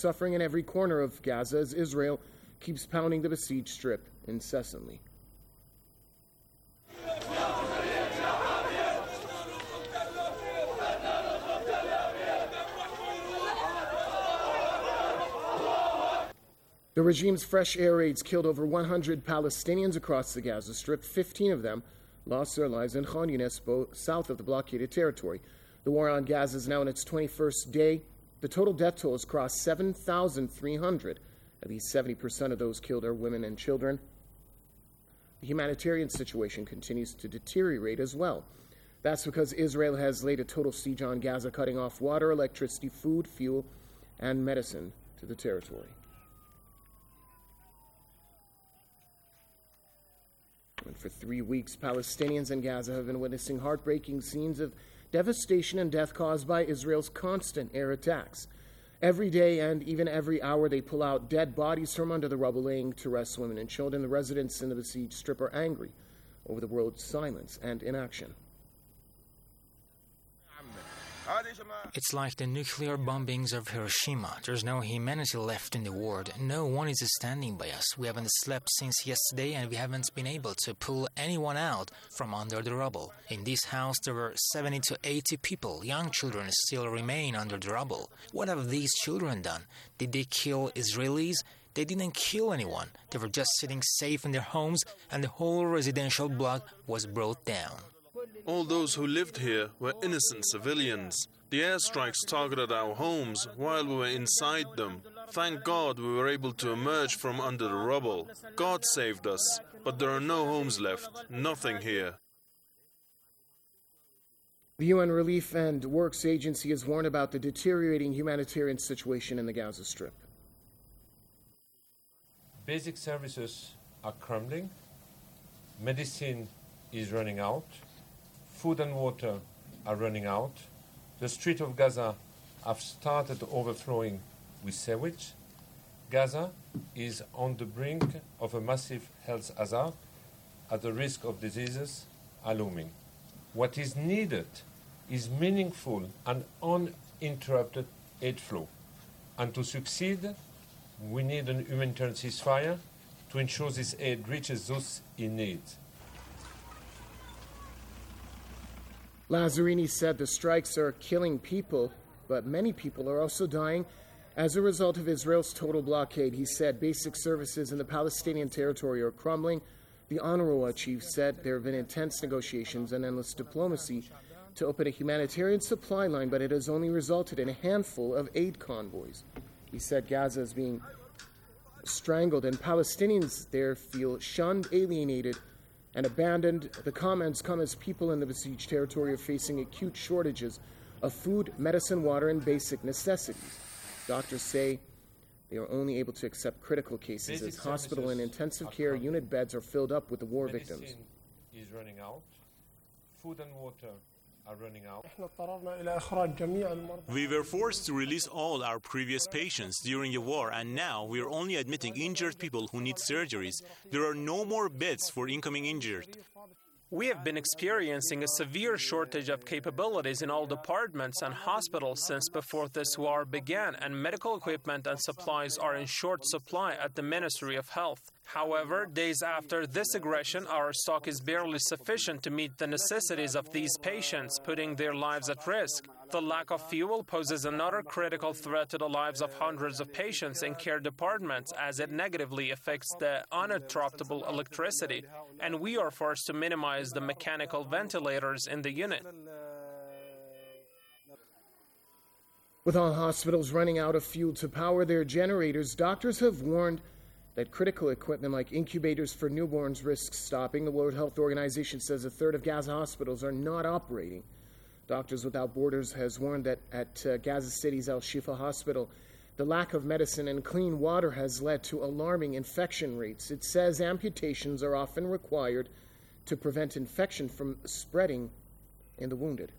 Suffering in every corner of Gaza as Israel keeps pounding the besieged strip incessantly. The regime's fresh air raids killed over 100 Palestinians across the Gaza Strip. 15 of them lost their lives in Khan Yunis, south of the blockaded territory. The war on Gaza is now in its 21st day. The total death toll has crossed 7,300. At least 70% of those killed are women and children. The humanitarian situation continues to deteriorate as well. That's because Israel has laid a total siege on Gaza, cutting off water, electricity, food, fuel, and medicine to the territory. And for 3 weeks, Palestinians in Gaza have been witnessing heartbreaking scenes of devastation and death caused by Israel's constant air attacks. Every day and even every hour, they pull out dead bodies from under the rubble, laying to rest women and children. The residents in the besieged strip are angry over the world's silence and inaction. It's like the nuclear bombings of Hiroshima. There's no humanity left in the world. No one is standing by us. We haven't slept since yesterday, and we haven't been able to pull anyone out from under the rubble. In this house, there were 70 to 80 people. Young children still remain under the rubble. What have these children done? Did they kill Israelis? They didn't kill anyone. They were just sitting safe in their homes, and the whole residential block was brought down. All those who lived here were innocent civilians. The airstrikes targeted our homes while we were inside them. Thank God we were able to emerge from under the rubble. God saved us, but there are no homes left, nothing here. The UN Relief and Works Agency has warned about the deteriorating humanitarian situation in the Gaza Strip. Basic services are crumbling. Medicine is running out. Food and water are running out. The streets of Gaza have started overflowing with sewage. Gaza is on the brink of a massive health hazard, as the risk of diseases are looming. What is needed is meaningful and uninterrupted aid flow. And to succeed, we need a humanitarian ceasefire to ensure this aid reaches those in need. Lazzarini said the strikes are killing people, but many people are also dying as a result of Israel's total blockade. He said basic services in the Palestinian territory are crumbling. The UNRWA chief said there have been intense negotiations and endless diplomacy to open a humanitarian supply line, but it has only resulted in a handful of aid convoys. He said Gaza is being strangled and Palestinians there feel shunned, alienated, and abandoned. The comments come as people in the besieged territory are facing acute shortages of food, medicine, water, and basic necessities. Doctors say they are only able to accept critical cases as hospital and intensive care unit beds are filled up with the war victims. Medicine is running out. Food and water are running out. We were forced to release all our previous patients during the war, and now we are only admitting injured people who need surgeries. There are no more beds for incoming injured. We have been experiencing a severe shortage of capabilities in all departments and hospitals since before this war began, and medical equipment and supplies are in short supply at the Ministry of Health. However, days after this aggression, our stock is barely sufficient to meet the necessities of these patients, putting their lives at risk. The lack of fuel poses another critical threat to the lives of hundreds of patients in care departments, as it negatively affects the uninterruptible electricity, and we are forced to minimize the mechanical ventilators in the unit. With all hospitals running out of fuel to power their generators, doctors have warned that critical equipment like incubators for newborns risks stopping. The World Health Organization says a third of Gaza hospitals are not operating. Doctors Without Borders has warned that at Gaza City's Al-Shifa Hospital, the lack of medicine and clean water has led to alarming infection rates. It says amputations are often required to prevent infection from spreading in the wounded.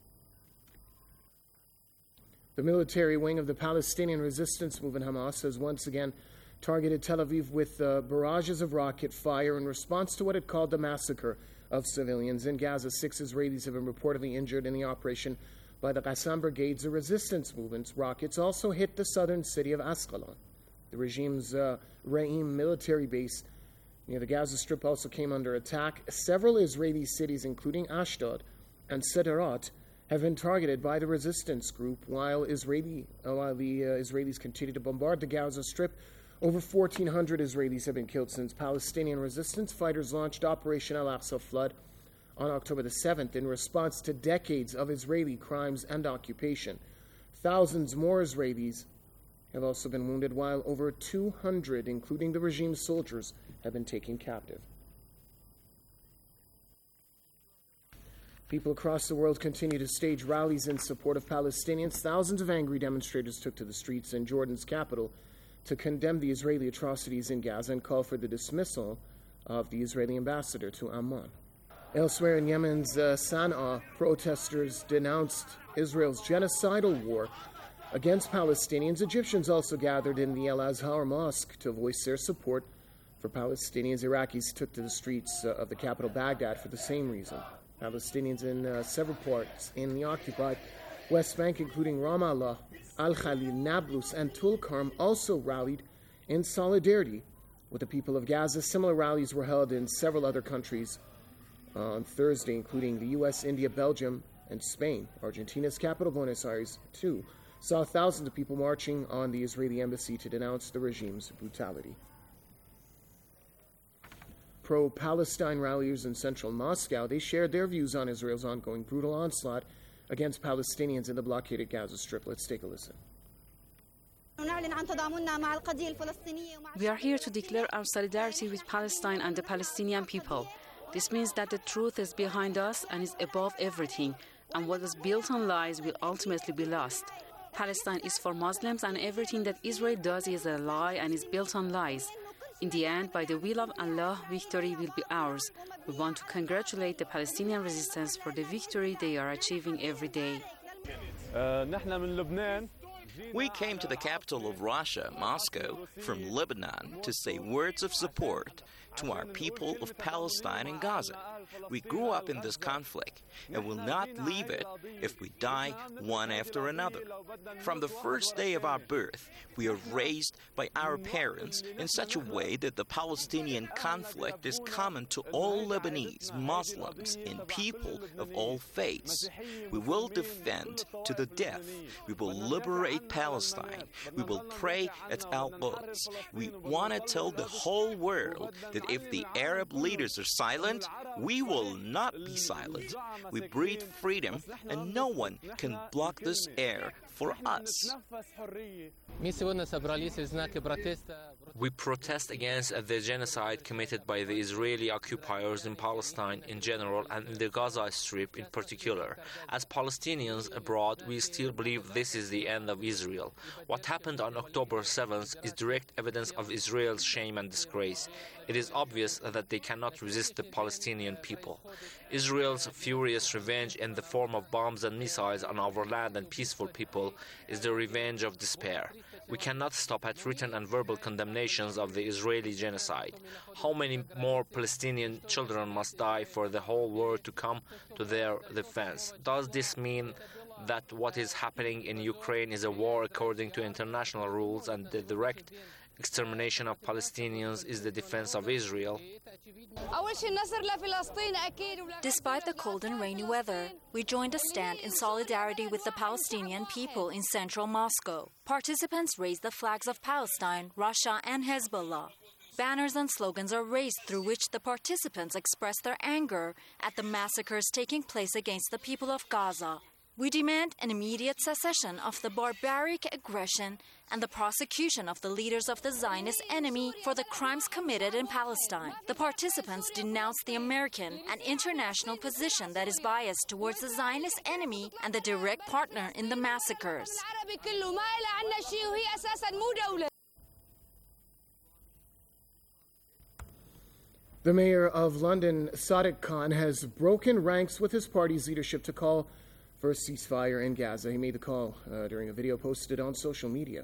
The military wing of the Palestinian resistance movement Hamas has once again targeted Tel Aviv with barrages of rocket fire in response to what it called the massacre of civilians in Gaza. 6 Israelis have been reportedly injured in the operation by the Qassam Brigades or resistance movements, rockets also hit the southern city of Asqalon. The regime's Ra'im military base near the Gaza Strip also came under attack. Several Israeli cities, including Ashdod and Sderot, have been targeted by the resistance group while the Israelis continue to bombard the Gaza Strip. Over 1,400 Israelis have been killed since Palestinian resistance fighters launched Operation Al-Aqsa Flood on October the 7th in response to decades of Israeli crimes and occupation. Thousands more Israelis have also been wounded, while over 200, including the regime's soldiers, have been taken captive. People across the world continue to stage rallies in support of Palestinians. Thousands of angry demonstrators took to the streets in Jordan's capital to condemn the Israeli atrocities in Gaza and call for the dismissal of the Israeli ambassador to Amman. Elsewhere in Yemen's Sana'a, protesters denounced Israel's genocidal war against Palestinians. Egyptians also gathered in the Al-Azhar Mosque to voice their support for Palestinians. Iraqis took to the streets of the capital Baghdad for the same reason. Palestinians in several parts in the occupied West Bank, including Ramallah, Al-Khalil, Nablus, and Tulkarm, also rallied in solidarity with the people of Gaza. Similar rallies were held in several other countries on Thursday, including the U.S., India, Belgium, and Spain. Argentina's capital, Buenos Aires, too, saw thousands of people marching on the Israeli embassy to denounce the regime's brutality. Pro-Palestine ralliers in central Moscow, they shared their views on Israel's ongoing brutal onslaught against Palestinians in the blockaded Gaza Strip. Let's take a listen. We are here to declare our solidarity with Palestine and the Palestinian people. This means that the truth is behind us and is above everything, and what was built on lies will ultimately be lost. Palestine is for Muslims, and everything that Israel does is a lie and is built on lies. In the end, by the will of Allah, victory will be ours. We want to congratulate the Palestinian resistance for the victory they are achieving every day. We came to the capital of Russia, Moscow, from Lebanon to say words of support to our people of Palestine and Gaza. We grew up in this conflict and will not leave it if we die one after another. From the first day of our birth, we are raised by our parents in such a way that the Palestinian conflict is common to all Lebanese, Muslims, and people of all faiths. We will defend to the death. We will liberate Palestine. We will pray at Al-Quds. We want to tell the whole world that if the Arab leaders are silent, we will not be silent. We breathe freedom, and no one can block this air for us. We protest against the genocide committed by the Israeli occupiers in Palestine in general and in the Gaza Strip in particular. As Palestinians abroad, we still believe this is the end of Israel. What happened on October 7th is direct evidence of Israel's shame and disgrace. It is obvious that they cannot resist the Palestinian people. Israel's furious revenge in the form of bombs and missiles on our land and peaceful people is the revenge of despair. We cannot stop at written and verbal condemnations of the Israeli genocide. How many more Palestinian children must die for the whole world to come to their defense? Does this mean that what is happening in Ukraine is a war according to international rules and the direct extermination of Palestinians is the defense of Israel? Despite the cold and rainy weather, we joined a stand in solidarity with the Palestinian people in central Moscow. Participants raised the flags of Palestine, Russia, and Hezbollah. Banners and slogans are raised through which the participants express their anger at the massacres taking place against the people of Gaza. We demand an immediate cessation of the barbaric aggression and the prosecution of the leaders of the Zionist enemy for the crimes committed in Palestine. The participants denounce the American and international position that is biased towards the Zionist enemy and the direct partner in the massacres. The mayor of London, Sadiq Khan, has broken ranks with his party's leadership to call for a ceasefire in Gaza. He made the call during a video posted on social media.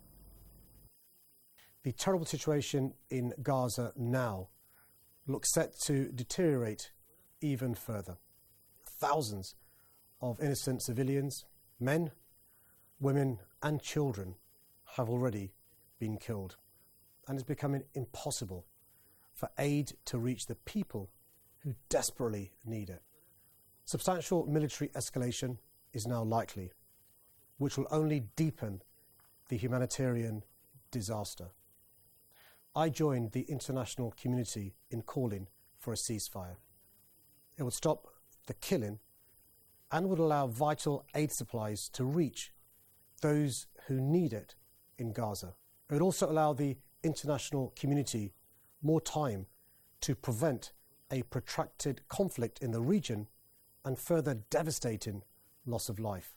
The terrible situation in Gaza now looks set to deteriorate even further. Thousands of innocent civilians Men, women and children have already been killed, and it's becoming impossible for aid to reach the people who desperately need it. Substantial military escalation is now likely, which will only deepen the humanitarian disaster. I joined the international community in calling for a ceasefire. It would stop the killing and would allow vital aid supplies to reach those who need it in Gaza. It would also allow the international community more time to prevent a protracted conflict in the region and further devastating loss of life.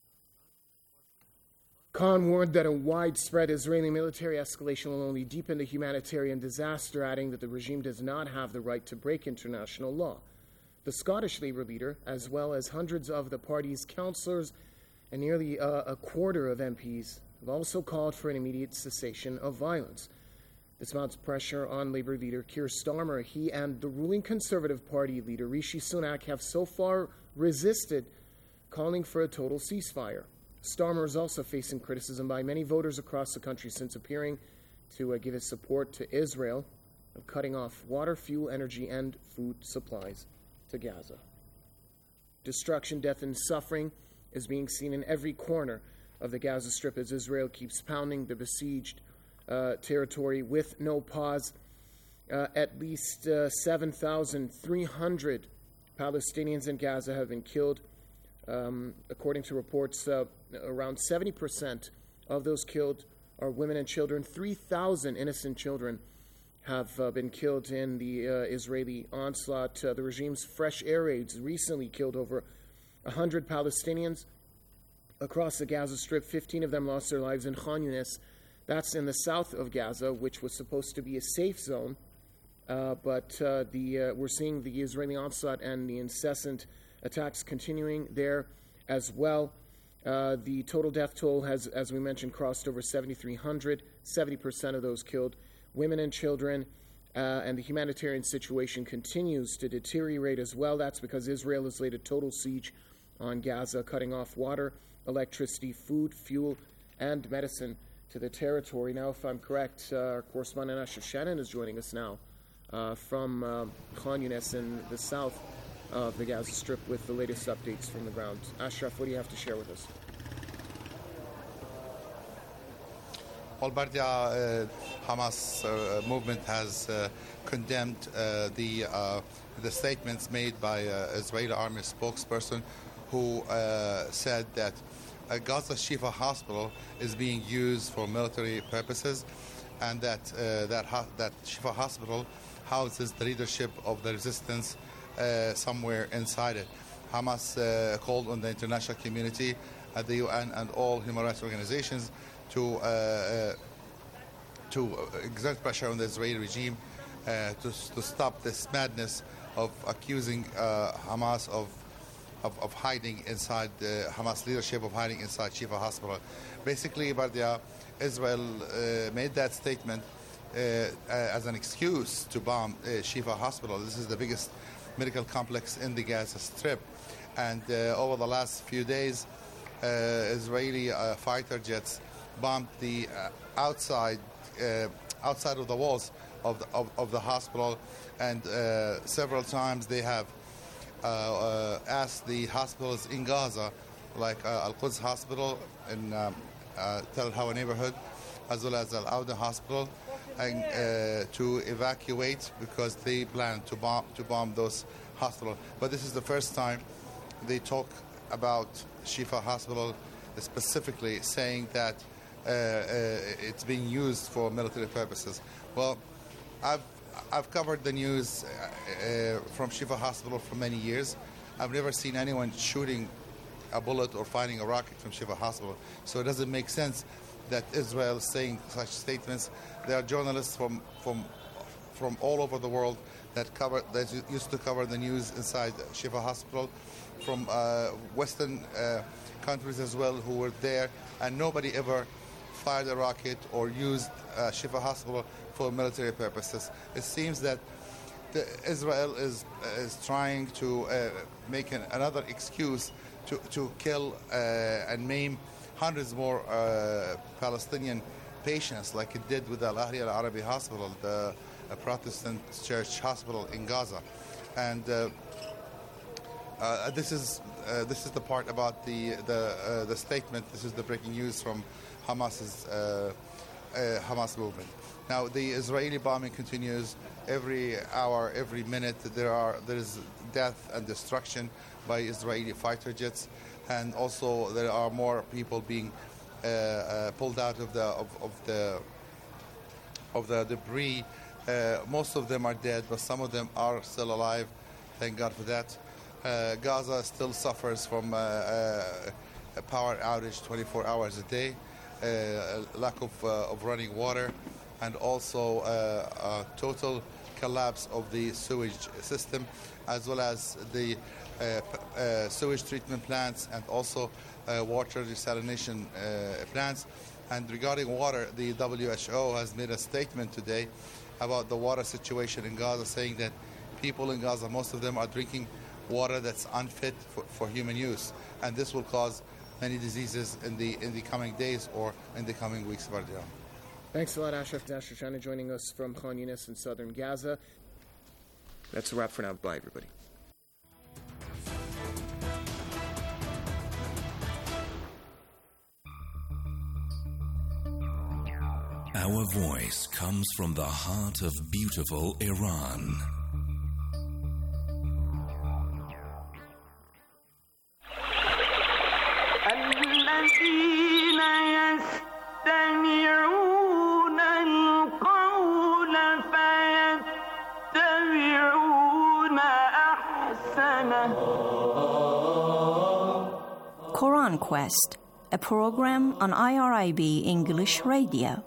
Khan warned that a widespread Israeli military escalation will only deepen the humanitarian disaster, adding that the regime does not have the right to break international law. The Scottish Labour leader, as well as hundreds of the party's councillors and nearly a quarter of MPs, have also called for an immediate cessation of violence. This mounts pressure on Labour leader Keir Starmer. He and the ruling Conservative Party leader Rishi Sunak have so far resisted calling for a total ceasefire. Starmer is also facing criticism by many voters across the country since appearing to give his support to Israel of cutting off water, fuel, energy, and food supplies to Gaza. Destruction, death, and suffering is being seen in every corner of the Gaza Strip as Israel keeps pounding the besieged territory with no pause. At least 7,300 Palestinians in Gaza have been killed. According to reports, around 70% of those killed are women and children. 3,000 innocent children have been killed in the Israeli onslaught. The regime's fresh air raids recently killed over 100 Palestinians across the Gaza Strip. 15 of them lost their lives in Khan Yunis. That's in the south of Gaza, which was supposed to be a safe zone. But we're seeing the Israeli onslaught and the incessant attacks continuing there as well. The total death toll has, as we mentioned, crossed over 7,300, 70% of those killed, women and children, and the humanitarian situation continues to deteriorate as well. That's because Israel has laid a total siege on Gaza, cutting off water, electricity, food, fuel, and medicine to the territory. Now, if I'm correct, our correspondent Ashraf Shannon is joining us now from Khan Yunis in the south of the Gaza Strip with the latest updates from the ground. Ashraf, what do you have to share with us? Well, Bardia, Hamas movement has condemned the statements made by Israeli army spokesperson who said that Gaza Shifa Hospital is being used for military purposes, and that Shifa Hospital houses the leadership of the resistance somewhere inside it. Hamas called on the international community, the UN, and all human rights organizations to exert pressure on the Israeli regime to stop this madness of accusing Hamas of hiding inside the Hamas leadership, of hiding inside Shifa Hospital. Basically, Bardia, Israel made that statement as an excuse to bomb Shifa Hospital. This is the biggest medical complex in the Gaza Strip. And over the last few days, Israeli fighter jets bombed the outside of the walls of the hospital, and several times they have asked the hospitals in Gaza, like Al-Quds Hospital in Tel Hawa neighborhood, as well as Al-Auda Hospital, and to evacuate because they plan to bomb those hospitals. But this is the first time they talk about Shifa Hospital specifically, saying that it's being used for military purposes. Well, I've covered the news from Shifa Hospital for many years. I've never seen anyone shooting a bullet or firing a rocket from Shifa Hospital. So it doesn't make sense that Israel is saying such statements. There are journalists from all over the world that used to cover the news inside Shifa Hospital, from Western countries as well, who were there, and nobody ever fired a rocket or used Shifa Hospital for military purposes. It seems that Israel is trying to make another excuse to kill and maim hundreds more Palestinian patients, like it did with the Al-Ahli Al-Arabi Hospital, the Protestant church hospital in Gaza. And this is the part about the statement. This is the breaking news from Hamas movement. Now the Israeli bombing continues every hour, every minute. There is death and destruction by Israeli fighter jets, and also there are more people being pulled out of the debris. Most of them are dead, but some of them are still alive. Thank God for that. Gaza still suffers from a power outage 24 hours a day, lack of running water, and also a total collapse of the sewage system, as well as the sewage treatment plants and also water desalination plants. And regarding water, the WHO has made a statement today about the water situation in Gaza, saying that people in Gaza, most of them are drinking water that's unfit for human use, and this will cause many diseases in the coming days or in the coming weeks. Thanks a lot, Ashraf Dashtashani, joining us from Khan Yunis in southern Gaza. That's a wrap for now. Bye, everybody. Our voice comes from the heart of beautiful Iran. Quran Quest, a program on IRIB English Radio.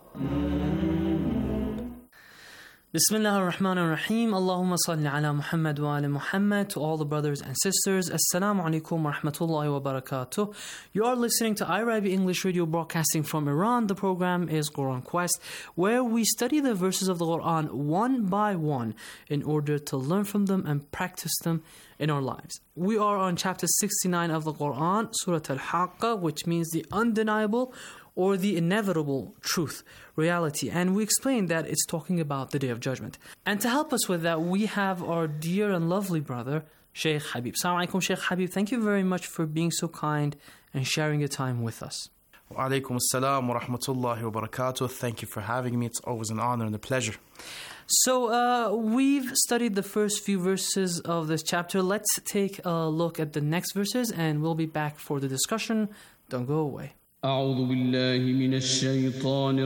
Bismillah ar-Rahman ar-Rahim. Allahumma salli ala Muhammad wa ala Muhammad. To all the brothers and sisters, Assalamu alaikum wa rahmatullahi wa barakatuh. You are listening to IRIB English Radio, broadcasting from Iran. The program is Quran Quest, where we study the verses of the Quran one by one in order to learn from them and practice them in our lives. We are on chapter 69 of the Quran, Surah Al-Haqqa, which means the undeniable or the inevitable truth, reality. And we explained that it's talking about the Day of Judgment. And to help us with that, we have our dear and lovely brother, Sheikh Habib. Assalamu alaikum, Sheikh Habib. Thank you very much for being so kind and sharing your time with us. Wa alaikum assalam wa rahmatullahi wa barakatuh. Thank you for having me. It's always an honor and a pleasure. So we've studied the first few verses of this chapter. Let's take a look at the next verses and we'll be back for the discussion. Don't go away. أعوذ بالله من الشيطان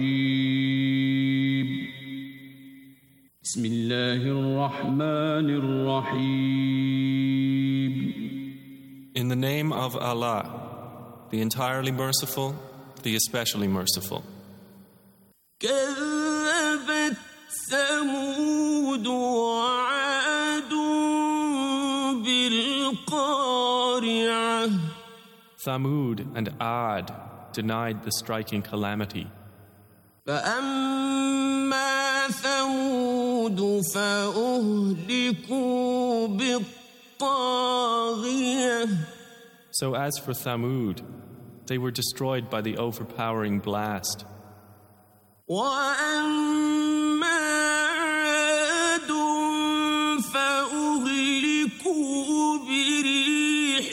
الرجيم بسم الله الرحمن الرحيم. In the name of Allah, the entirely merciful, the especially merciful. كذبت ثمود وعاد بالقارعة. Thamud and Ad denied the striking calamity. فأما ثمود فأهلكوا بالطاغية. So as for Thamud, they were destroyed by the overpowering blast. وأما عاد فأهلكوا بريح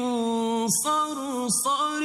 صرصر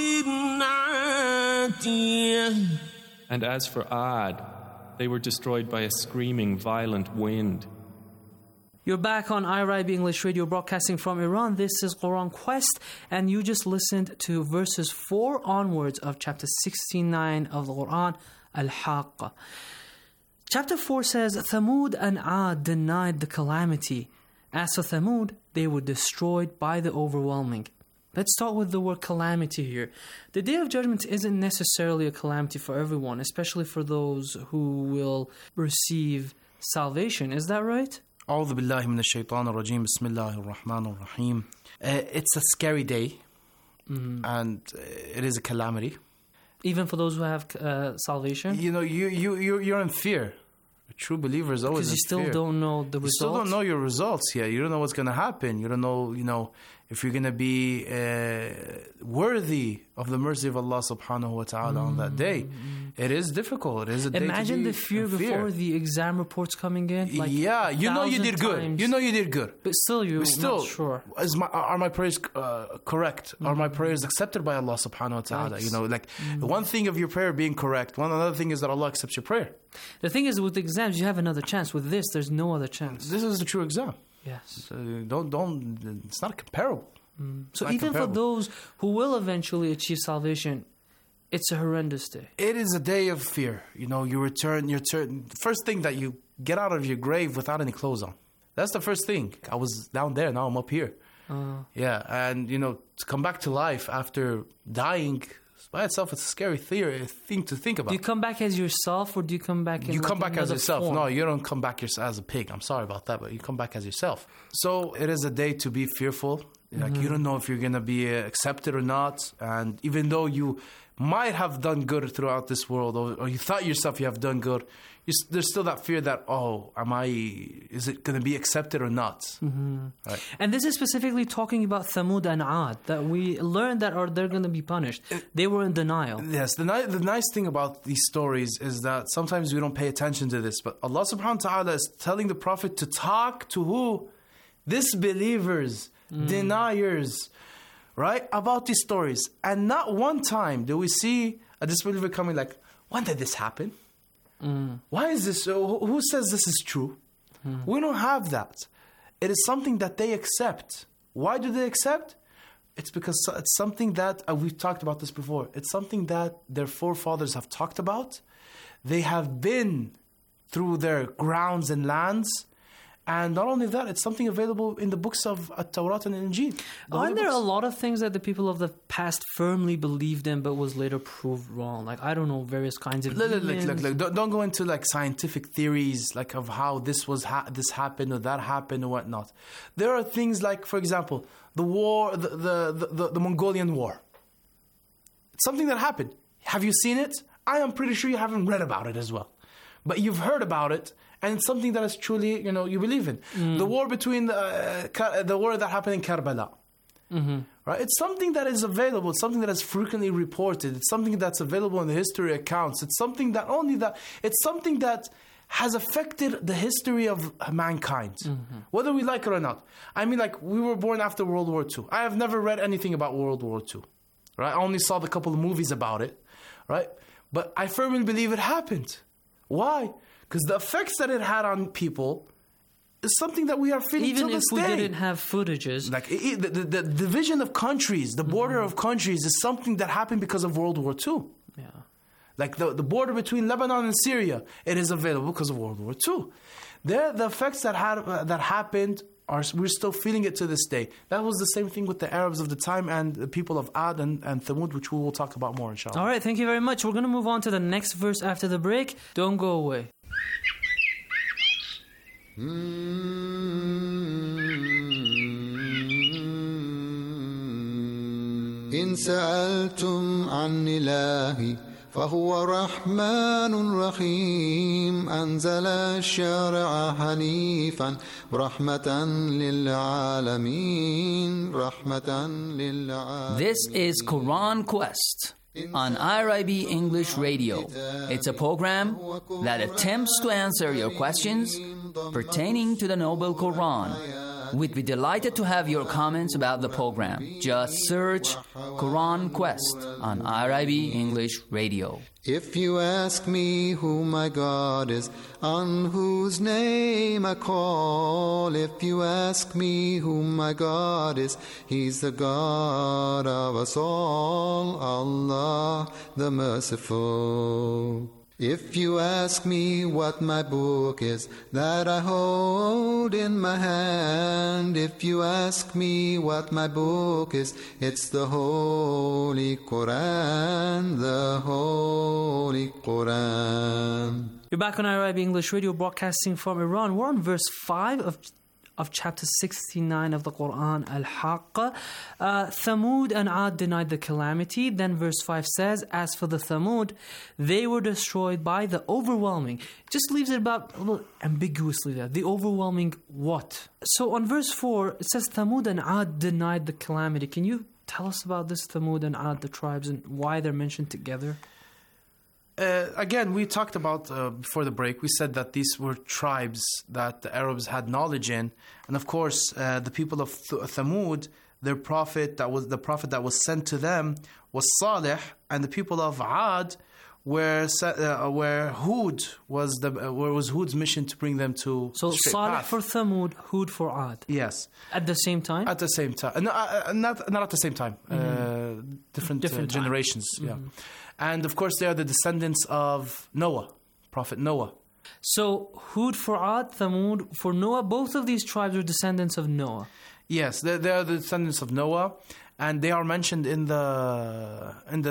عاتية. And as for Ad, they were destroyed by a screaming, violent wind. You're back on IRIB English Radio, broadcasting from Iran. This is Quran Quest, and you just listened to verses 4 onwards of chapter 69 of the Quran, Al-Haqqa. Chapter 4 says, Thamud and Ad denied the calamity. As for Thamud, they were destroyed by the overwhelming. Let's start with the word calamity here. The Day of Judgment isn't necessarily a calamity for everyone, especially for those who will receive salvation. Is that right? أعوذ بالله من الشيطان الرجيم بسم الله الرحمن الرحيم. It's a scary day, and it is a calamity. Even for those who have salvation? You know, you're in fear. A true believer is always in fear. Because you still don't know the results. You still don't know your results yet. You don't know what's going to happen. You don't know, if you're going to be worthy of the mercy of Allah subhanahu wa ta'ala on that day. It is difficult. It is a day Imagine to the fear before the exam reports coming in. Like you did good. times. You know you did good. But still, you're not sure. Are my prayers correct? Are my prayers accepted by Allah subhanahu wa ta'ala? Nice. One thing of your prayer being correct, another thing is that Allah accepts your prayer. The thing is, with exams, you have another chance. With this, there's no other chance. This is the true exam. Yes. So don't. It's not comparable. So even for those who will eventually achieve salvation, it's a horrendous day. It is a day of fear. You return. First thing that you get out of your grave without any clothes on. That's the first thing. I was down there. Now I'm up here. Yeah, and to come back to life after dying. By itself, it's a scary thing to think about. Do you come back as yourself, or do you come back in come back as yourself. Form? No, you don't come back as a pig. I'm sorry about that, but you come back as yourself. So it is a day to be fearful. You don't know if you're going to be accepted or not. And even though you might have done good throughout this world, or you thought yourself you have done good, there's still that fear that, is it going to be accepted or not? Right. And this is specifically talking about Thamud and Ad, that we learned that they're going to be punished. They were in denial. Yes, the nice thing about these stories is that sometimes we don't pay attention to this, but Allah subhanahu wa ta'ala is telling the Prophet to talk to who? Disbelievers, deniers, right? About these stories. And not one time do we see a disbeliever coming like, when did this happen? Why is this? Who says this is true? We don't have that. It is something that they accept. Why do they accept? It's because it's something that, we've talked about this before, it's something that their forefathers have talked about. They have been through their grounds and lands. And not only that, it's something available in the books of At-Tawrat and Injil. Aren't there a lot of things that the people of the past firmly believed in but was later proved wrong? Like, I don't know, various kinds of demons. Look. Don't go into scientific theories of how this happened or that happened or whatnot. There are things like, for example, the war, the Mongolian War. It's something that happened. Have you seen it? I am pretty sure you haven't read about it as well. But you've heard about it. And it's something that is truly, you believe in. The war between the war that happened in Karbala, right? It's something that is available. It's something that is frequently reported. It's something that's available in the history accounts. It's something that it's something that has affected the history of mankind, whether we like it or not. I mean, we were born after World War II. I have never read anything about World War II, right? I only saw the couple of movies about it, right? But I firmly believe it happened. Why? Because the effects that it had on people is something that we are feeling even to this day. Even if we didn't have footages. The division of countries, the border of countries is something that happened because of World War II. Yeah. The border between Lebanon and Syria, it is available because of World War II. The effects that happened, we're still feeling it to this day. That was the same thing with the Arabs of the time and the people of Ad and Thamud, which we will talk about more, inshallah. All right, thank you very much. We're going to move on to the next verse after the break. Don't go away. إن سألتم عن إلهي فهو رحمن رحيم أنزل الشرع حنيفا رحمة للعالمين رحمة للعالمين. This is Quran Quest on IRIB English Radio. It's a program that attempts to answer your questions pertaining to the Noble Quran. We'd be delighted to have your comments about the program. Just search Quran Quest on IRIB English Radio. If you ask me who my God is, on whose name I call, if you ask me who my God is, He's the God of us all, Allah the Merciful. If you ask me what my book is that I hold in my hand, if you ask me what my book is, it's the Holy Quran, the Holy Quran. You're back on IRIB English Radio, broadcasting from Iran. We're on verse 5 of chapter 69 of the Quran, Al-Haqq. Thamud and Ad denied the calamity. Then verse 5 says, as for the Thamud, they were destroyed by the overwhelming. It just leaves it about a little ambiguously there. The overwhelming what? So on verse 4, it says Thamud and Ad denied the calamity. Can you tell us about this Thamud and Ad, the tribes, and why they're mentioned together? Again, we talked about before the break. We said that these were tribes that the Arabs had knowledge in, and of course, the people of Thamud, their prophet that was sent to them was Salih, and the people of Ad where Hud was Hud's mission to bring them to straight Salih path. for Thamud, Hud for Ad. Yes. At the same time? At the same time. Not at the same time. Different generations. Yeah. And of course, they are the descendants of Noah, Prophet Noah. So Hud for Ad, Thamud for Noah. Both of these tribes are descendants of Noah. Yes, they are the descendants of Noah, and they are mentioned in the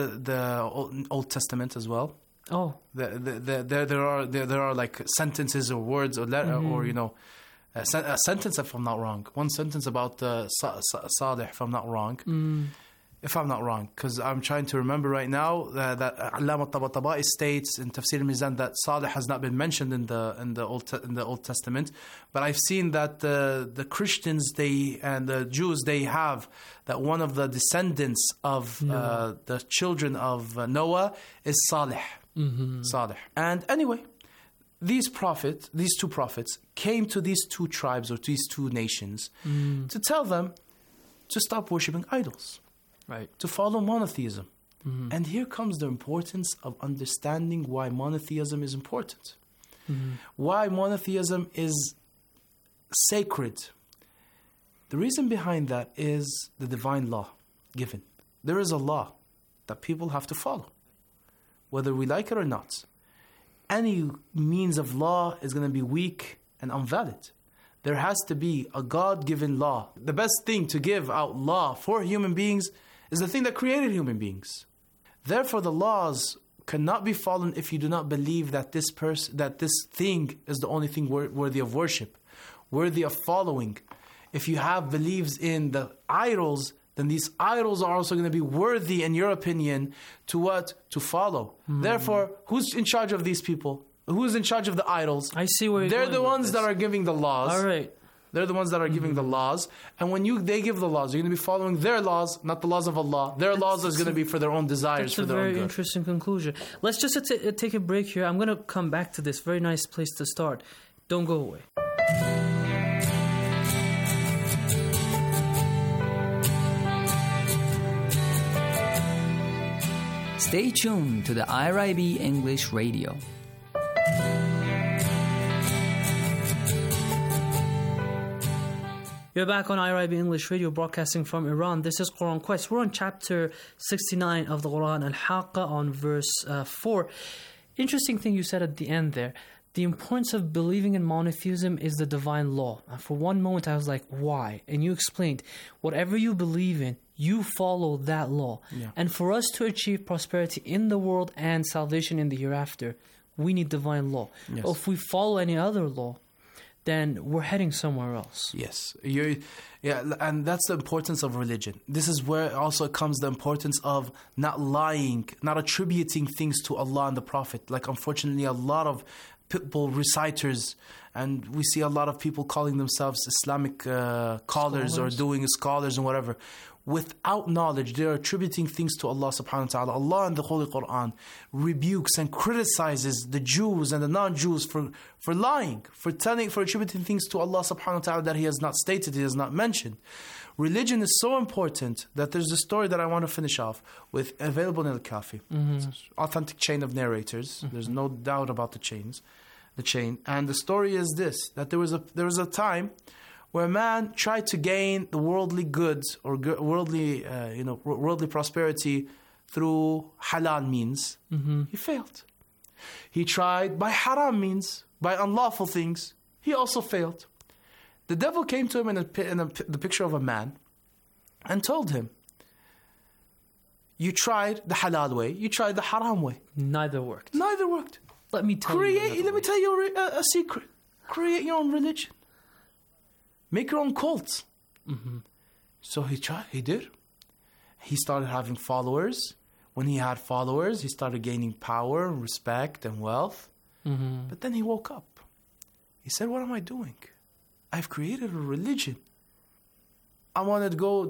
Old Testament as well. Oh, there are like sentences or words or letter or a sentence, if I'm not wrong. One sentence about Salih, if I'm not wrong. If I'm not wrong, because I'm trying to remember right now that Allama al-Tabatabai states in Tafsir al-Mizan that Salih has not been mentioned in the Old Testament, but I've seen that the Christians and the Jews they have that one of the descendants of the children of Noah is Salih. Salih. And anyway, these two prophets, came to these two tribes or to these two nations to tell them to stop worshipping idols. Right. To follow monotheism. And here comes the importance of understanding why monotheism is important. Why monotheism is sacred. The reason behind that is the divine law given. There is a law that people have to follow, whether we like it or not. Any means of law is going to be weak and invalid. There has to be a God-given law. The best thing to give out law for human beings is the thing that created human beings. Therefore, the laws cannot be followed if you do not believe that this thing is the only thing worthy of worship, worthy of following. If you have beliefs in the idols, then these idols are also going to be worthy, in your opinion, to what? To follow. Therefore, who's in charge of these people? Who's in charge of the idols? I see where you're They're going the with ones this. that are giving the laws. All right. They're the ones that are giving the laws. And when they give the laws, you're going to be following their laws, not the laws of Allah. Their laws is going to be for their own desires, for their own good. That's a very interesting conclusion. Let's just take a break here. I'm going to come back to this. Very nice place to start. Don't go away. Stay tuned to the IRIB English Radio. You're back on IRIB English Radio, broadcasting from Iran. This is Quran Quest. We're on chapter 69 of the Quran, Al-Haqq, on verse 4. Interesting thing you said at the end there. The importance of believing in monotheism is the divine law. And for one moment I was like, why? And you explained, whatever you believe in, you follow that law. Yeah. And for us to achieve prosperity in the world and salvation in the hereafter, we need divine law. Yes. If we follow any other law, then we're heading somewhere else. Yes. And that's the importance of religion. This is where also comes the importance of not lying, not attributing things to Allah and the Prophet. Like, unfortunately, a lot of people, reciters, and we see a lot of people calling themselves Islamic scholars or doing scholars and whatever. Without knowledge, they are attributing things to Allah subhanahu wa ta'ala. Allah in the Holy Quran rebukes and criticizes the Jews and the non-Jews for lying, for attributing things to Allah subhanahu wa ta'ala that He has not stated, He has not mentioned. Religion is so important that there's a story that I want to finish off with, available in Al-Kafi. It's an authentic chain of narrators. There's no doubt about the chain. And the story is this, that there was a time where a man tried to gain the worldly goods or worldly prosperity through halal means. He failed. He tried by haram means, by unlawful things. He also failed. The devil came to him in the picture of a man and told him, you tried the halal way, you tried the haram way. Neither worked. Let me tell you a secret. Create your own religion. Make your own cult. Mm-hmm. So he tried. He did. He started having followers. When he had followers, he started gaining power, respect, and wealth. Mm-hmm. But then he woke up. He said, what am I doing? I've created a religion. I want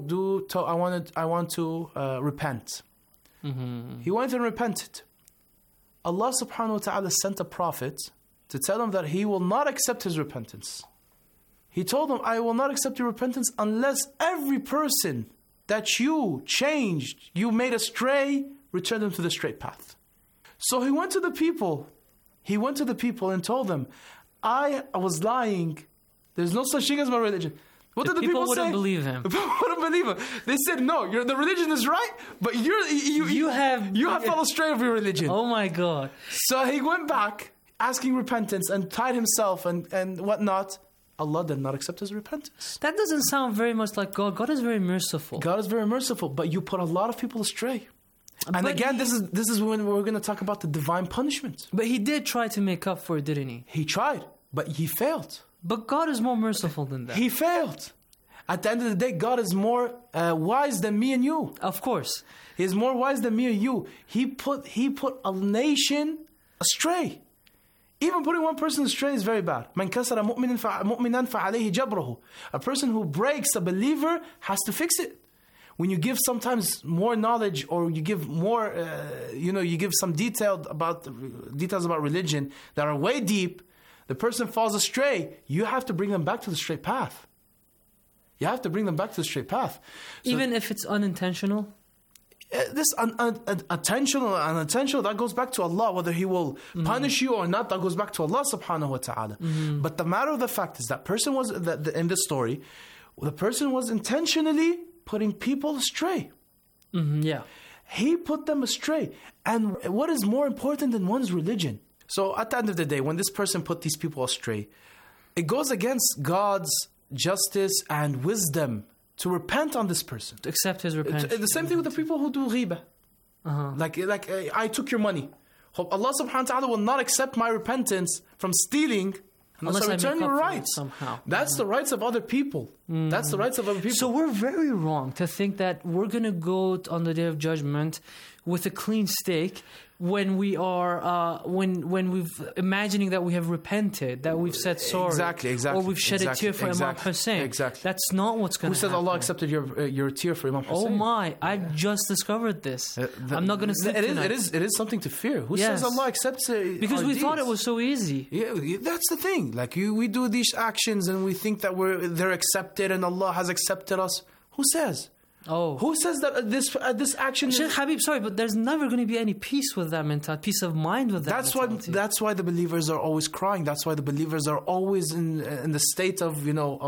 to repent. Mm-hmm. He went and repented. Allah subhanahu wa ta'ala sent a prophet to tell him that he will not accept his repentance. He told him, I will not accept your repentance unless every person that you changed, you made astray, return them to the straight path. So he went to the people. He went to the people and told them, I was lying. There's no such thing as my religion. What did the people say? Wouldn't believe him. The people wouldn't believe him. They said, no, the religion is right, but you have followed astray of your religion. Oh my God. So he went back asking repentance and tied himself and whatnot. Allah did not accept his repentance. That doesn't sound very much like God. God is very merciful. God is very merciful, but you put a lot of people astray. And but again, this is when we're going to talk about the divine punishment. But he did try to make up for it, didn't he? He tried, but he failed. But God is more merciful than that. He failed. At the end of the day, God is more wise than me and you. Of course. He is more wise than me and you. He put a nation astray. Even putting one person astray is very bad. مَنْ كَسَرَ مُؤْمِنًا فَعَلَيْهِ جَبْرُهُ. A person who breaks a believer has to fix it. When you give sometimes more knowledge, or you give more, you give some details about religion that are way deep, the person falls astray, you have to bring them back to the straight path. You have to bring them back to the straight path. So, even if it's unintentional? This unintentional, that goes back to Allah. Whether He will punish you or not, that goes back to Allah subhanahu wa ta'ala. But the matter of the fact is that person was, in this story, the person was intentionally putting people astray. Yeah. He put them astray. And what is more important than one's religion? So at the end of the day, when this person put these people astray, it goes against God's justice and wisdom to repent on this person. To accept his repentance. The same thing with the people who do ghibah. Like I took your money. Allah subhanahu wa ta'ala will not accept my repentance from stealing unless I return your rights. Somehow. That's the rights of other people. That's the rights of other people. So we're very wrong to think that we're going to go on the Day of Judgment with a clean stake when we are when we've imagining that we have repented, that we've said sorry, exactly, or we've shed a tear for Imam Hussein. Exactly, that's not what's going to happen. Who said Allah accepted your tear for Imam Hussein? Oh my! I've just discovered this. I'm not going to sleep tonight. It is something to fear. Who says Allah accepts it? Because we thought it was so easy. Yeah, that's the thing. Like we do these actions and we think that they're accepted and Allah has accepted us. Who says? Oh, who says that this action? Sheikh Habib, sorry, but there's never going to be any peace with that mentality, peace of mind with that. That's why the believers are always crying. That's why the believers are always in the state of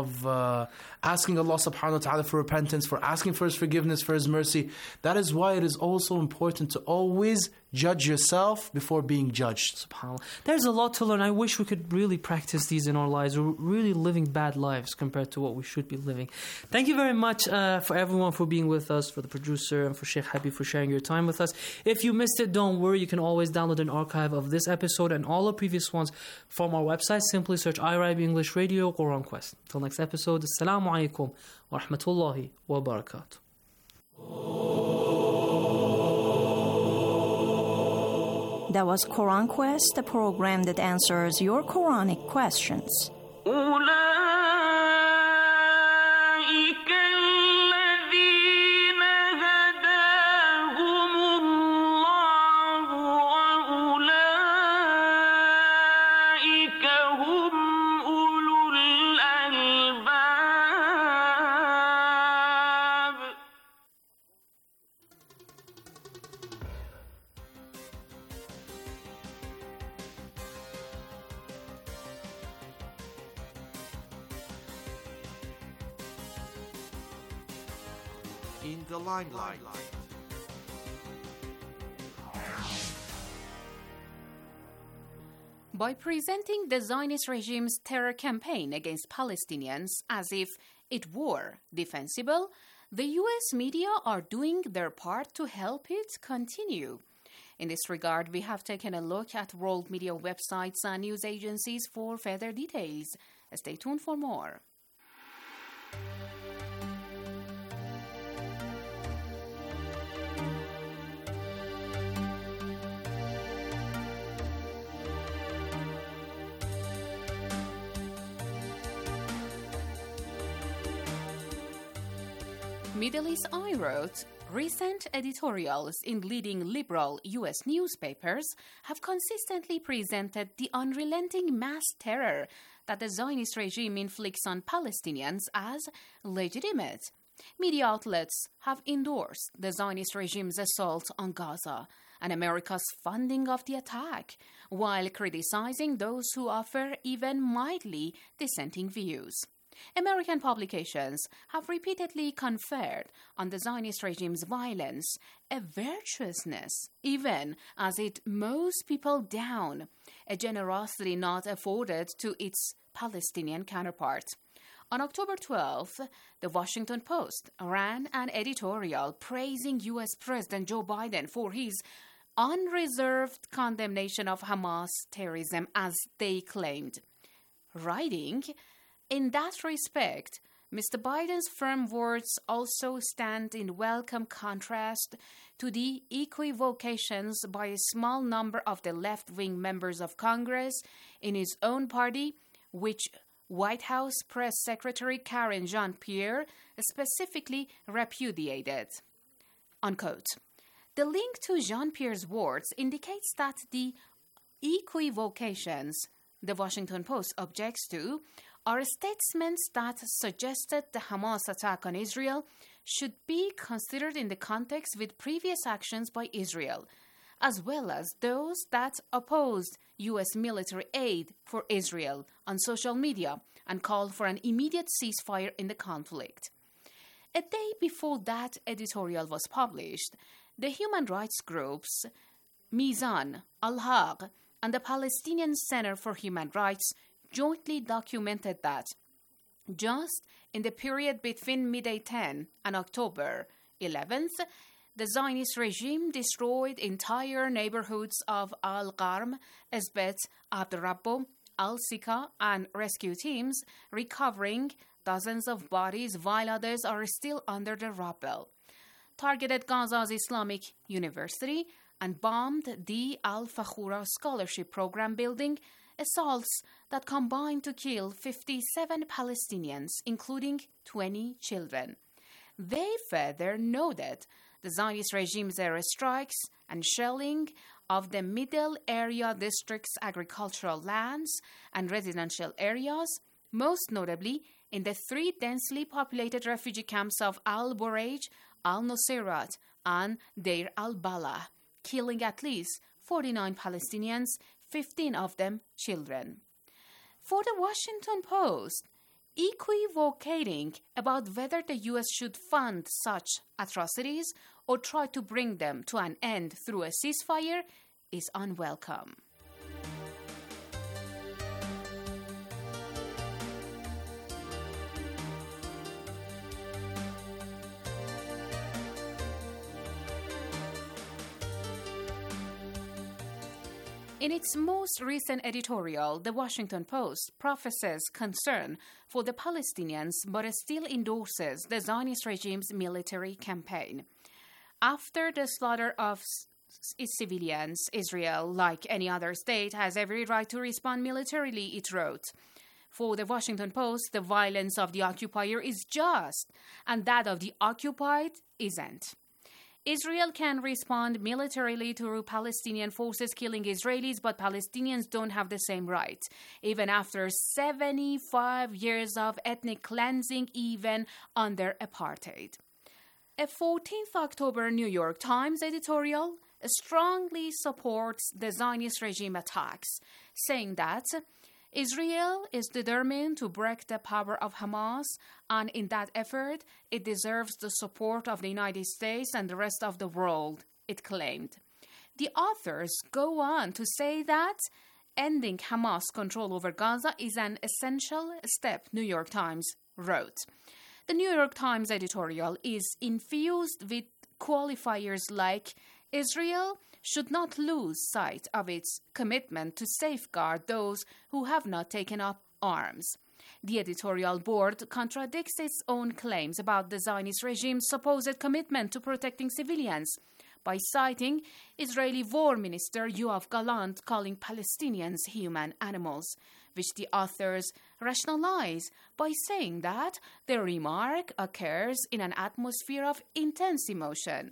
asking Allah subhanahu wa ta'ala for repentance, for asking for His forgiveness, for His mercy. That is why it is also important to always judge yourself before being judged. SubhanAllah. There's a lot to learn. I wish we could really practice these in our lives. We're really living bad lives compared to what we should be living. Thank you very much for everyone for being with us, for the producer, and for Sheikh Habib for sharing your time with us. If you missed it, don't worry. You can always download an archive of this episode and all the previous ones from our website. Simply search IRIB English Radio Quran Quest. Until next episode, Assalamu alaikum wa rahmatullahi wa barakatuh. That was Quran Quest, a program that answers your Quranic questions. In the limelight. By presenting the Zionist regime's terror campaign against Palestinians as if it were defensible, the U.S. media are doing their part to help it continue. In this regard, we have taken a look at world media websites and news agencies for further details. Stay tuned for more. Middle East Eye wrote, recent editorials in leading liberal U.S. newspapers have consistently presented the unrelenting mass terror that the Zionist regime inflicts on Palestinians as legitimate. Media outlets have endorsed the Zionist regime's assault on Gaza and America's funding of the attack, while criticizing those who offer even mildly dissenting views. American publications have repeatedly conferred on the Zionist regime's violence a virtuousness, even as it mows people down, a generosity not afforded to its Palestinian counterpart. On October 12th, the Washington Post ran an editorial praising U.S. President Joe Biden for his unreserved condemnation of Hamas terrorism, as they claimed, writing, "In that respect, Mr. Biden's firm words also stand in welcome contrast to the equivocations by a small number of the left-wing members of Congress in his own party, which White House Press Secretary Karen Jean-Pierre specifically repudiated." Unquote. The link to Jean-Pierre's words indicates that the equivocations the Washington Post objects to are statements that suggested the Hamas attack on Israel should be considered in the context with previous actions by Israel, as well as those that opposed U.S. military aid for Israel on social media and called for an immediate ceasefire in the conflict. A day before that editorial was published, the human rights groups Mizan, Al-Haq, and the Palestinian Center for Human Rights jointly documented that just in the period between May 10 and October 11th, the Zionist regime destroyed entire neighborhoods of Al-Qarm, Esbet, Abd-Rabbo, Al-Sika, and rescue teams, recovering dozens of bodies while others are still under the rubble, targeted Gaza's Islamic University, and bombed the Al-Fakhura Scholarship Program building, assaults that combined to kill 57 Palestinians, including 20 children. They further noted the Zionist regime's airstrikes and shelling of the Middle Area District's agricultural lands and residential areas, most notably in the three densely populated refugee camps of Al-Bureij, Al-Nusayrat, and Deir al-Balah, killing at least 49 Palestinians, 15 of them children. For the Washington Post, equivocating about whether the U.S. should fund such atrocities or try to bring them to an end through a ceasefire is unwelcome. In its most recent editorial, the Washington Post professes concern for the Palestinians but still endorses the Zionist regime's military campaign. After the slaughter of its civilians, Israel, like any other state, has every right to respond militarily, it wrote. For the Washington Post, the violence of the occupier is just, and that of the occupied isn't. Israel can respond militarily to Palestinian forces killing Israelis, but Palestinians don't have the same right, even after 75 years of ethnic cleansing, even under apartheid. A 14th October New York Times editorial strongly supports the Zionist regime attacks, saying that Israel is determined to break the power of Hamas, and in that effort, it deserves the support of the United States and the rest of the world, it claimed. The authors go on to say that ending Hamas control over Gaza is an essential step, New York Times wrote. The New York Times editorial is infused with qualifiers like Israel should not lose sight of its commitment to safeguard those who have not taken up arms. The editorial board contradicts its own claims about the Zionist regime's supposed commitment to protecting civilians, by citing Israeli War Minister Yoav Gallant calling Palestinians human animals, which the authors rationalize by saying that the remark occurs in an atmosphere of intense emotion.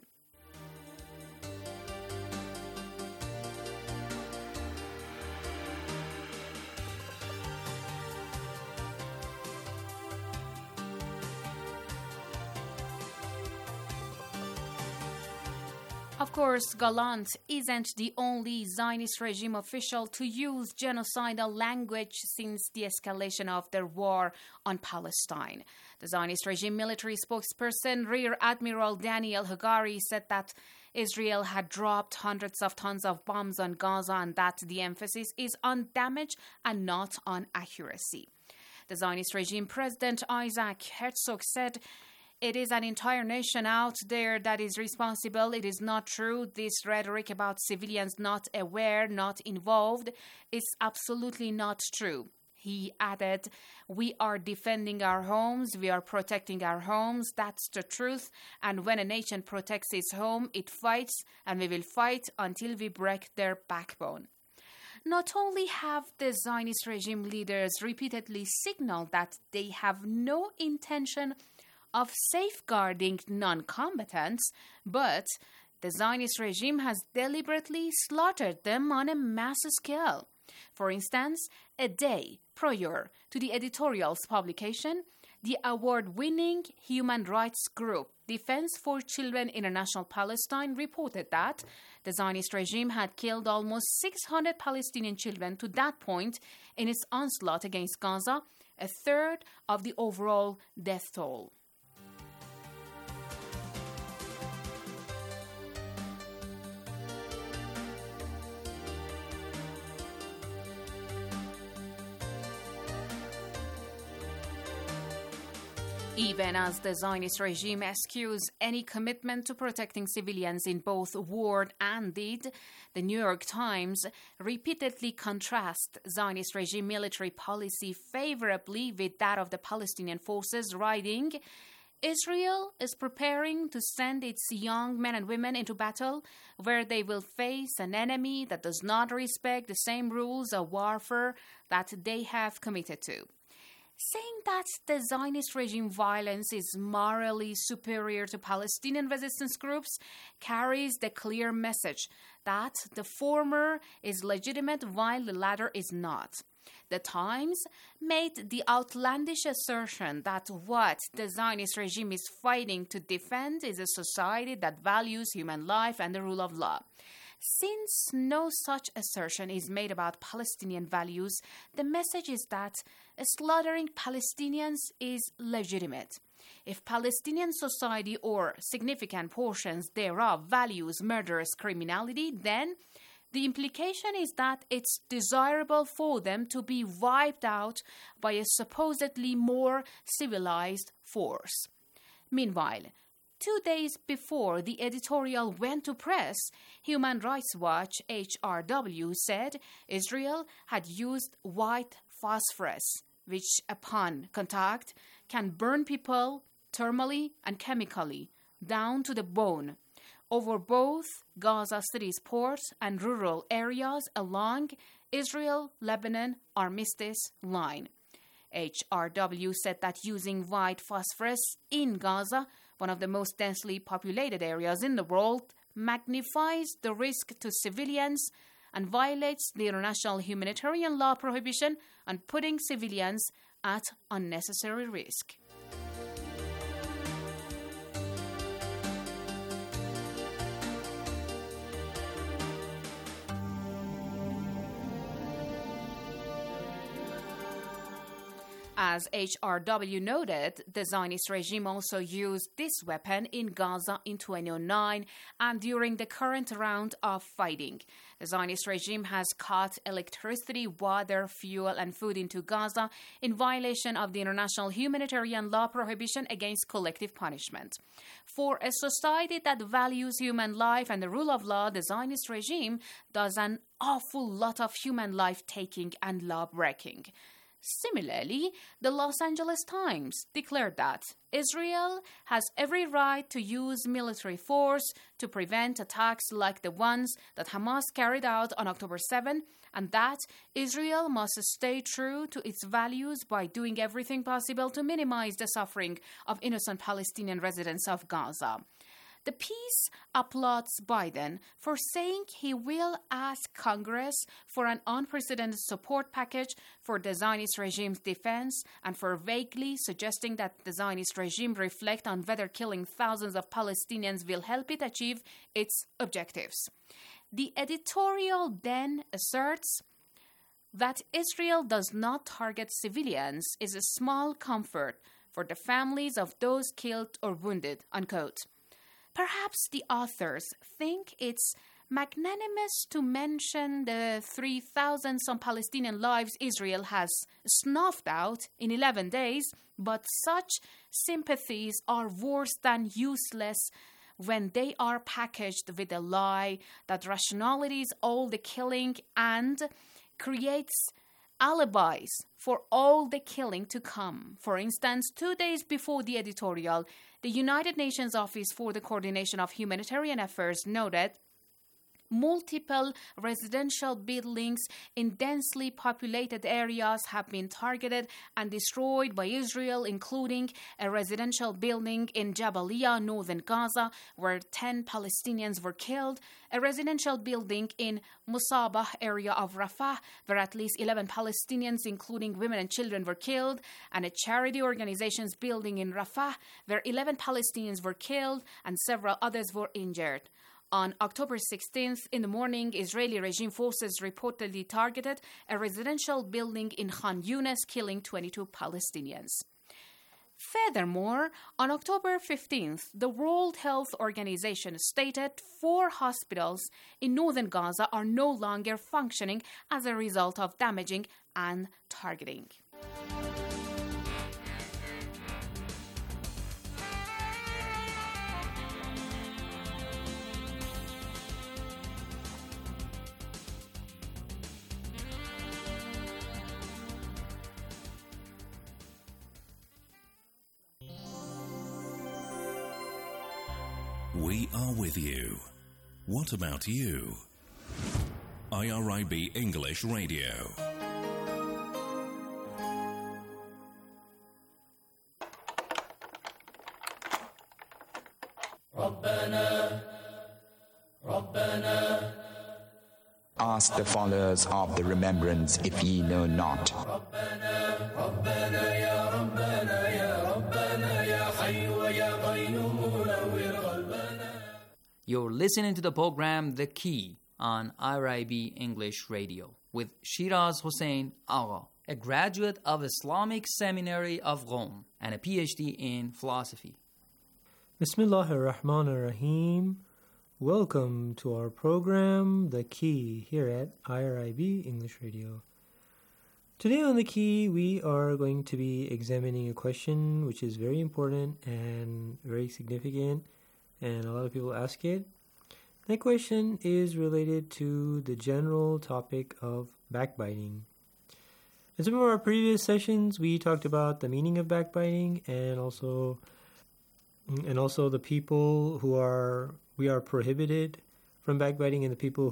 Of course, Gallant isn't the only Zionist regime official to use genocidal language since the escalation of their war on Palestine. The Zionist regime military spokesperson Rear Admiral Daniel Hagari said that Israel had dropped hundreds of tons of bombs on Gaza and that the emphasis is on damage and not on accuracy. The Zionist regime president Isaac Herzog said, "It is an entire nation out there that is responsible. It is not true. This rhetoric about civilians not aware, not involved, is absolutely not true." He added, "We are defending our homes. We are protecting our homes. That's the truth. And when a nation protects its home, it fights, and we will fight until we break their backbone." Not only have the Zionist regime leaders repeatedly signaled that they have no intention of safeguarding non-combatants, but the Zionist regime has deliberately slaughtered them on a mass scale. For instance, a day prior to the editorial's publication, the award-winning human rights group Defense for Children International Palestine reported that the Zionist regime had killed almost 600 Palestinian children to that point in its onslaught against Gaza, a third of the overall death toll. Even as the Zionist regime eschews any commitment to protecting civilians in both word and deed, the New York Times repeatedly contrasts Zionist regime military policy favorably with that of the Palestinian forces, writing, "Israel is preparing to send its young men and women into battle where they will face an enemy that does not respect the same rules of warfare that they have committed to." Saying that the Zionist regime violence is morally superior to Palestinian resistance groups carries the clear message that the former is legitimate while the latter is not. The Times made the outlandish assertion that what the Zionist regime is fighting to defend is a society that values human life and the rule of law. Since no such assertion is made about Palestinian values, the message is that slaughtering Palestinians is legitimate. If Palestinian society or significant portions thereof values murderous criminality, then the implication is that it's desirable for them to be wiped out by a supposedly more civilized force. Meanwhile, 2 days before the editorial went to press, Human Rights Watch HRW said Israel had used white phosphorus, which upon contact can burn people thermally and chemically down to the bone over both Gaza City's ports and rural areas along Israel-Lebanon armistice line. HRW said that using white phosphorus in Gaza, one of the most densely populated areas in the world, magnifies the risk to civilians and violates the international humanitarian law prohibition on putting civilians at unnecessary risk. As HRW noted, the Zionist regime also used this weapon in Gaza in 2009 and during the current round of fighting. The Zionist regime has cut electricity, water, fuel, and food into Gaza in violation of the international humanitarian law prohibition against collective punishment. For a society that values human life and the rule of law, the Zionist regime does an awful lot of human life taking and law breaking. Similarly, the Los Angeles Times declared that Israel has every right to use military force to prevent attacks like the ones that Hamas carried out on October 7, and that Israel must stay true to its values by doing everything possible to minimize the suffering of innocent Palestinian residents of Gaza. The piece applauds Biden for saying he will ask Congress for an unprecedented support package for the Zionist regime's defense and for vaguely suggesting that the Zionist regime reflect on whether killing thousands of Palestinians will help it achieve its objectives. The editorial then asserts that Israel does not target civilians is a small comfort for the families of those killed or wounded, unquote. Perhaps the authors think it's magnanimous to mention the 3,000-some Palestinian lives Israel has snuffed out in 11 days, but such sympathies are worse than useless when they are packaged with a lie that rationalizes all the killing and creates alibis for all the killing to come. For instance, 2 days before the editorial, the United Nations Office for the Coordination of Humanitarian Affairs noted multiple residential buildings in densely populated areas have been targeted and destroyed by Israel, including a residential building in Jabalia, northern Gaza, where 10 Palestinians were killed, a residential building in Musabah area of Rafah, where at least 11 Palestinians, including women and children, were killed, and a charity organization's building in Rafah, where 11 Palestinians were killed and several others were injured. On October 16th in the morning, Israeli regime forces reportedly targeted a residential building in Khan Yunis, killing 22 Palestinians. Furthermore, on October 15th, the World Health Organization stated 4 hospitals in northern Gaza are no longer functioning as a result of damaging and targeting. We are with you. What about you? IRIB English Radio. Ask the followers of the remembrance if ye know not. You're listening to the program The Key on IRIB English Radio with Shiraz Hossein Agha, a graduate of Islamic Seminary of Rome and a PhD in philosophy. Bismillahir Rahmanir Rahim. Welcome to our program The Key here at IRIB English Radio. Today on The Key, we are going to be examining a question which is very important and very significant, and a lot of people ask it. That question is related to the general topic of backbiting. In some of our previous sessions, we talked about the meaning of backbiting and also the people we are prohibited from backbiting, and the people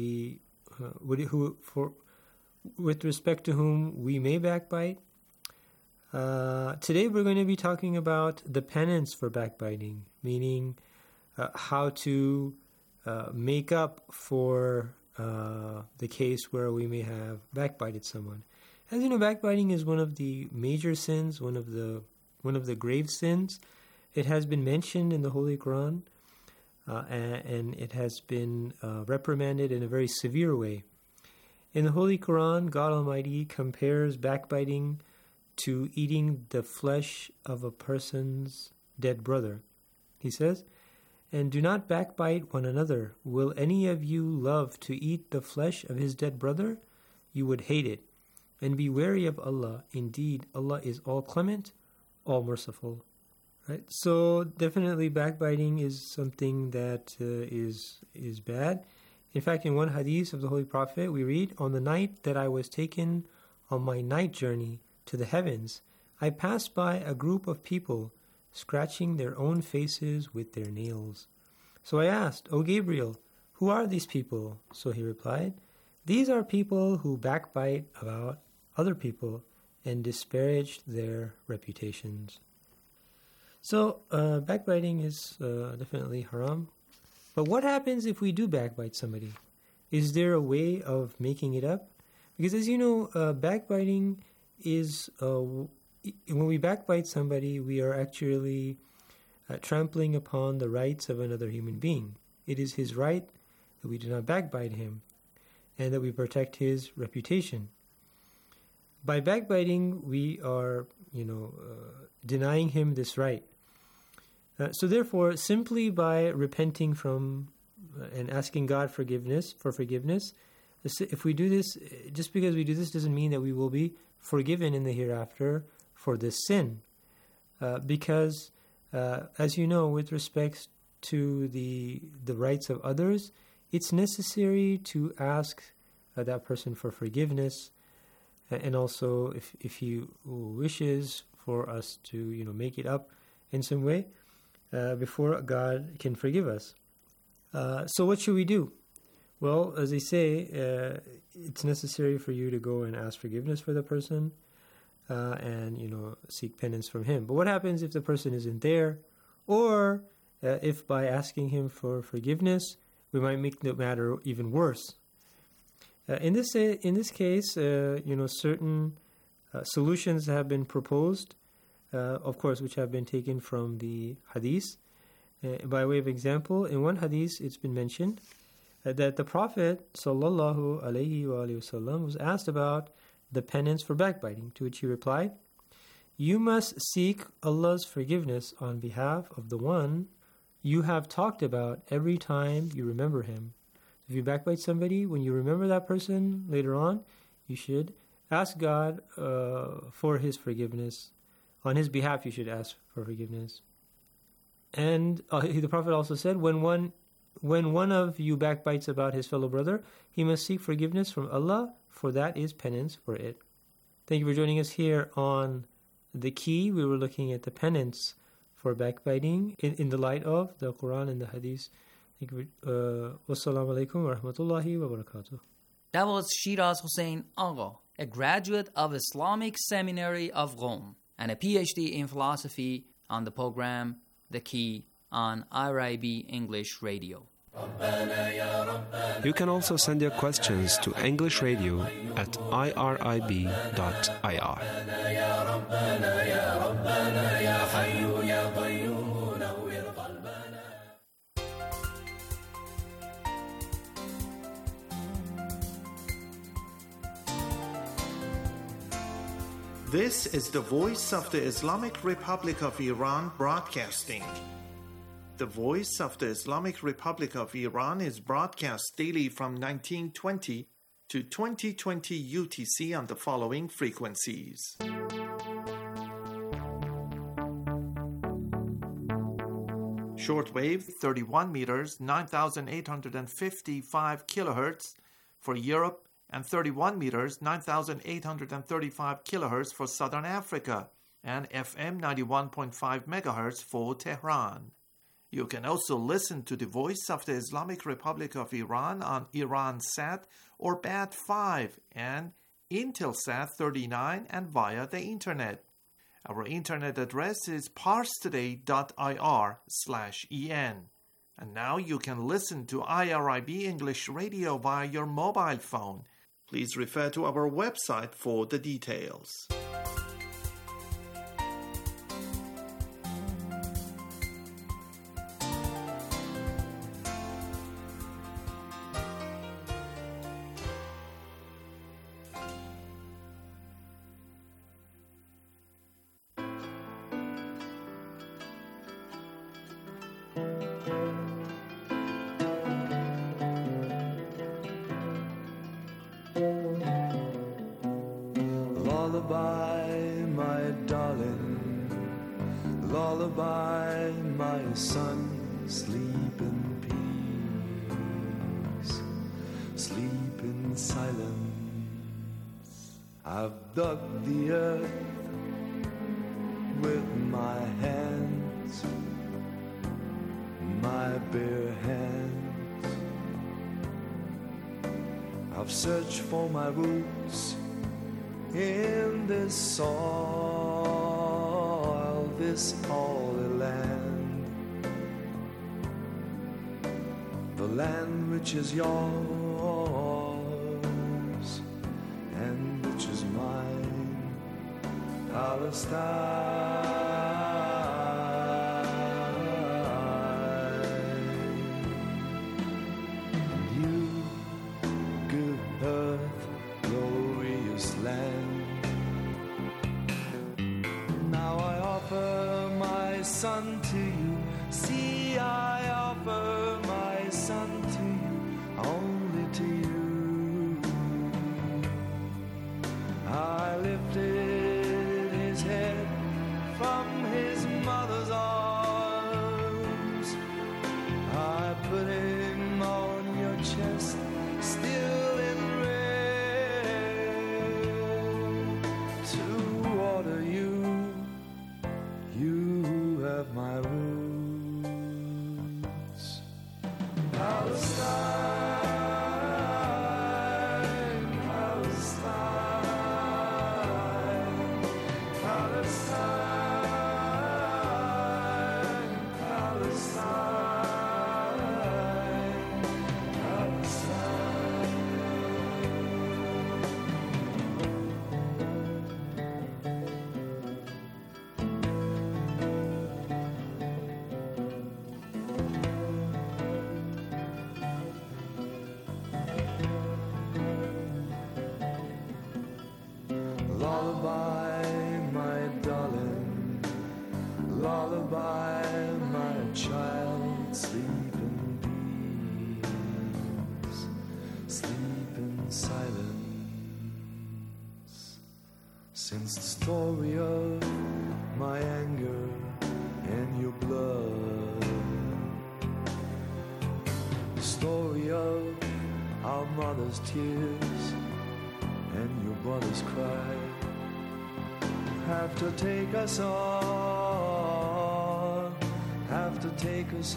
with respect to whom we may backbite. Today we're going to be talking about the penance for backbiting, meaning how to make up for the case where we may have backbited someone. As you know, backbiting is one of the major sins, one of the grave sins. It has been mentioned in the Holy Quran, and it has been reprimanded in a very severe way. In the Holy Quran, God Almighty compares backbiting to eating the flesh of a person's dead brother. He says, "And do not backbite one another. Will any of you love to eat the flesh of his dead brother? You would hate it. And be wary of Allah. Indeed, Allah is all clement, all merciful." Right? So definitely backbiting is something that is bad. In fact, in one hadith of the Holy Prophet, we read, "On the night that I was taken on my night journey to the heavens, I passed by a group of people scratching their own faces with their nails. So I asked, O Gabriel, who are these people? So he replied, these are people who backbite about other people and disparage their reputations. So backbiting is definitely haram. But what happens if we do backbite somebody? Is there a way of making it up? Because as you know, backbiting is, when we backbite somebody, we are actually trampling upon the rights of another human being. It is his right that we do not backbite him and that we protect his reputation. By backbiting, we are, denying him this right. So therefore, simply by repenting from and asking God for forgiveness, if we do this, just because we do this doesn't mean that we will be forgiven in the hereafter for this sin. Because, as you know, with respect to the rights of others, it's necessary to ask that person for forgiveness, and also if he wishes for us to make it up in some way before God can forgive us. So what should we do? Well, as they say, it's necessary for you to go and ask forgiveness for the person and seek penance from him. But what happens if the person isn't there, or if by asking him for forgiveness we might make the matter even worse? In this case, certain solutions have been proposed, of course, which have been taken from the hadith. By way of example, in one hadith, it's been mentioned that the Prophet ﷺ was asked about the penance for backbiting, to which he replied, "You must seek Allah's forgiveness on behalf of the one you have talked about every time you remember him." If you backbite somebody, when you remember that person later on, you should ask God for his forgiveness. On his behalf, you should ask for forgiveness. And the Prophet also said, when one of you backbites about his fellow brother, he must seek forgiveness from Allah, for that is penance for it. Thank you for joining us here on The Key. We were looking at the penance for backbiting in the light of the Quran and the Hadith. Thank you. Wassalamu alaikum wa rahmatullahi wa barakatuh. That was Shiraz Hussein Agha, a graduate of Islamic Seminary of Rome and a PhD in philosophy, on the program The Key on IRIB English Radio. You can also send your questions to English Radio at irib.ir. This is the Voice of the Islamic Republic of Iran broadcasting. The Voice of the Islamic Republic of Iran is broadcast daily from 1920 to 2020 UTC on the following frequencies. Shortwave 31 meters, 9,855 kilohertz for Europe, and 31 meters, 9,835 kilohertz for Southern Africa, and FM 91.5 megahertz for Tehran. You can also listen to the Voice of the Islamic Republic of Iran on Iransat or BAT5 and Intelsat 39 and via the Internet. Our Internet address is parstoday.ir/en. And now you can listen to IRIB English Radio via your mobile phone. Please refer to our website for the details. Lullaby, my darling, lullaby, my son, sleep in peace, sleep in silence. I've dug the earth with my hands, my bare hands. I've searched for my roots in this soil, this holy land, the land which is yours and which is mine, Palestine. And you, good earth, glorious land, now I offer my son to you. See, I offer my son to you, only to you. I lifted his head from his mother's arms. I put him on your chest, still in red, to order you. You have my roots, Palestine. Lullaby, my darling, lullaby, my child, sleep in peace, sleep in silence. Since the story of my anger and your blood, the story of our mother's tears and your brother's cry, have to take us on, have to take us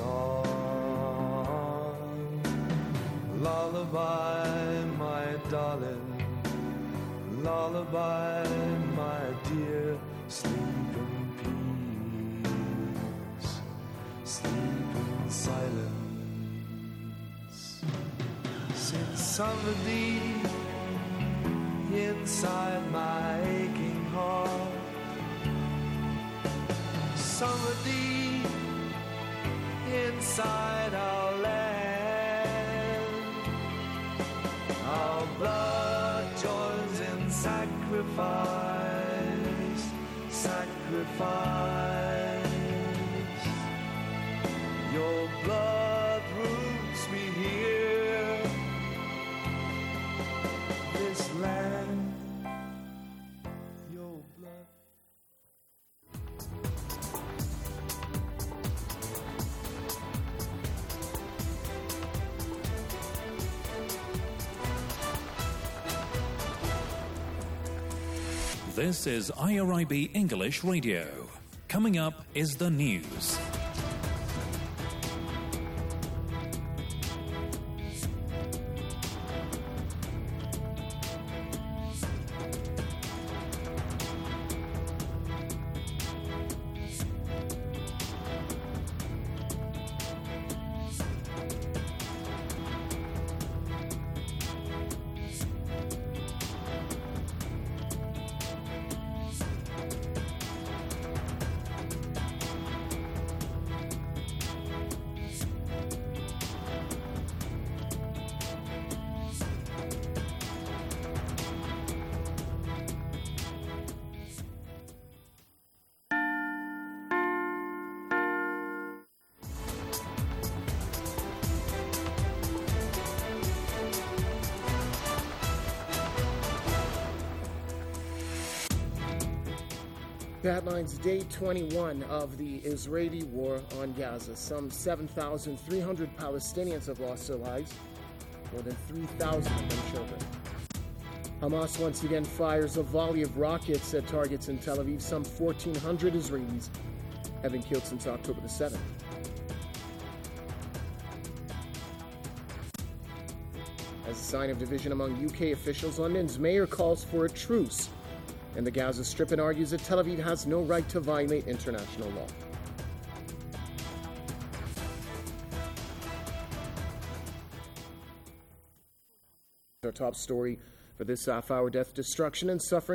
on. Lullaby, my darling, lullaby, my dear, sleep in peace, sleep in silence. Since summer deep inside my aching heart, summer deep inside our land, our blood joins in sacrifice, sacrifice. Your blood roots me here, this land. Your blood. This is IRIB English Radio. Coming up is the news. That lines day 21 of the Israeli war on Gaza. Some 7,300 Palestinians have lost their lives, more than 3,000 of them children. Hamas once again fires a volley of rockets at targets in Tel Aviv. Some 1,400 Israelis have been killed since October the 7th. As a sign of division among UK officials, London's mayor calls for a truce in the Gaza Strip and argues that Tel Aviv has no right to violate international law. Our top story for this half hour: death, destruction, and suffering